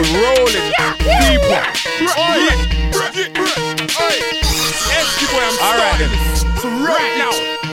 rolling. Deeper. Esky boy, I'm starting this. So right now.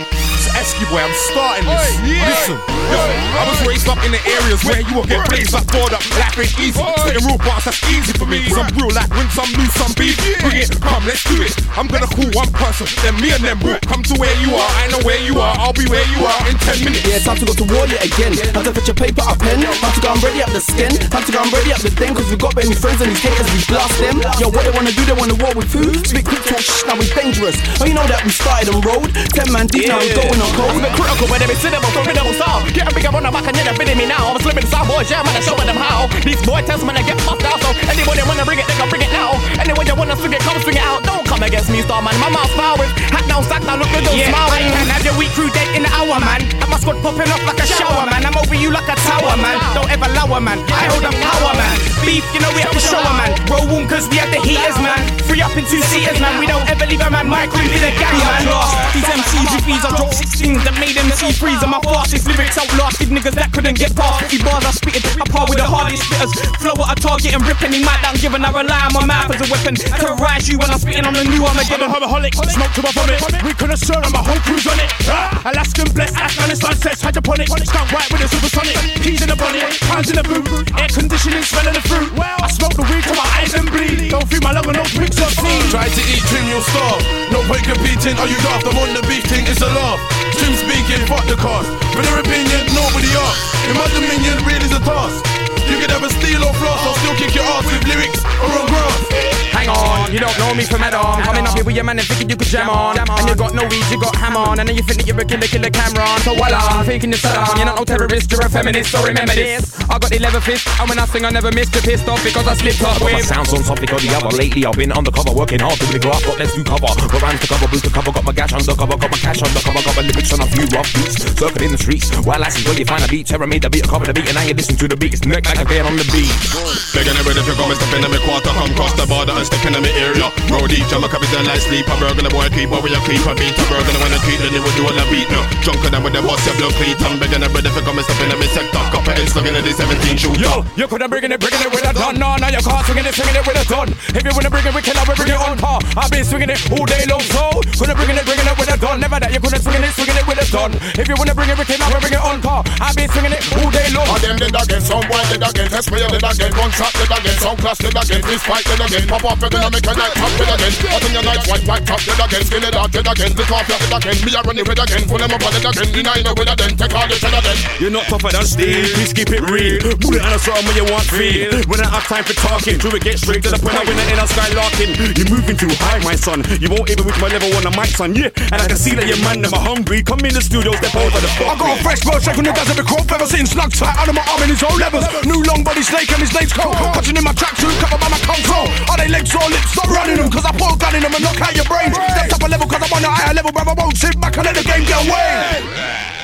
Esky boy, I'm starting this. Listen, I was raised up in the areas where you will get blazed up, bored up, life ain't easy. Spitting real bars, that's easy for me. Some real like win, some lose, some beef. Bring it, come, let's do it. I'm gonna call one person, then me and them will come to where you are. I know where you are, I'll be where you are in 10 minutes. Yeah, time to go to war yet again. Time to fetch a paper, a pen. Time to go and ready up the skin. Time to go and ready up the den. Cause we got many friends and these haters, we blast them. Yo, what they wanna do, they wanna war with food. Speak quick talk, now we dangerous. Oh, you know that we started and road. 10 man deep, now we going on cold. Critical, but they be suitable for rhythm style. Get a bigger on the back and you're feeling me now. I'm slipping some boys, yeah, man, I'm showing them how. These boy test man, I get popped out. So anybody wanna bring it, they can bring it now. Anyway, you wanna swing it, come swing it out. Don't come against me, star man. My mouth's powers. Hat down, sack down, look good, don't smile. I can have your weak crew dead in the hour, man. And my squad popping off like a shower, man. I'm over you like a tower, man. Don't ever lower, man. I hold them power, man. Beef, you know we have to show a man. Roll warm cause we have the heaters, man. Free up in 2 seaters, man. We don't ever leave a man. My crew in a gang, man. These MCs with fees, I dropped 16s that made them C3s. And my fastest lyrics outlasted niggas that couldn't get past 50 bars I spitted. I par with the hardest spitters. Flow at a target and rip any mic down, given I rely on my mouth as a weapon. Terrorize you when I'm spitting on the new Armageddon. I'm a homaholic, smoke to my vomit. We couldn't serve and my whole crew's on it. Alaskan blessed, Afghanistan says hydroponic. Skunk white with a supersonic. Keys in the bonnet, pounds in the boot. Air conditioning, smelling the fruit. I smoke the weed till my eyes and bleed. Don't feel my lung and no twigs or seeds. Try to eat trim, you'll starve. No point competing, are you daft? I'm on the beef thing, it's a laugh. Trim speaking, fuck the cost. For their opinion, nobody asks. In my dominion, really's a task. You could ever steal or floss, I'll still kick your ass with lyrics or on grass. Hang on, you don't know me from Adam. Coming up here with your man and thinking you could jam on. And you got no weed, you got ham on. And then you think that you're a killer Cameron. So while I'm thinking you're Saddam, you're not no terrorist, you're a feminist, so remember this. I got the leather fist, and when I sing I never miss the pissed off because I slipped up with. Sounds on something or the other. Lately I've been undercover, working hard, doing the graph, got let's do cover. Got rhymes to cover, boots to cover, got my gash undercover, got my cash undercover, got my lyrics on a few rough beats. Circling in the streets, while I see where you find a beat. Terror made the beat, cover the beat, and now you listen to the beat. It's neck like a get on the beat. Begging everybody if you come and step in my quarter, come cross the border and step in my area. Road deep, jam a capital like sleep. A burger the boy keep, but we a keep a beat. A burger the one a keep, then they would do all the beat now. Junker them with the boss, your blood cleat. I'm begging everybody if you come and step in my sector. Copper head slugging at the 17 shooter. Yo, you coulda bringing it with a done. No, now you can't swinging it with a done. If you wanna bring it with killer, we bring it on par. I've been swinging it all day long, so coulda bringing it with a done. Never that you coulda swinging it with a done. If you wanna bring it with killer, we bring it on par. I've been swinging it all day long. All them did again, some boy did again, test me did again, gunshot did again, some class did again, fist fight did again, pop off you're gonna make a night top did again, out in your night white top did again, skin it out did again, lick off your head again, me a run it with again, pull them up on it again, deny no with again, take all the shit again. You're not tougher than steel, please keep it real. Bullet and a song when you want feel. When I have time for talking, true it get straight to the point. I win it in a skylarking. You're moving too high, my son. You won't even reach my level on the mic, son. Yeah, and I can see that you're man, them are hungry. Come in the studio, step over the fuck. I got a fresh world shaking the guys every crop feather, sitting snug tight under my arm in his own levers. New long body snake and his name's cold. Catching in my tracksuit, covered by my control. Are they legs or lips? Stop running them, cause I pull a gun in them and knock out your brains. Stepped up a level cause I'm on a higher level, bruv. I won't sit back and let the game get away.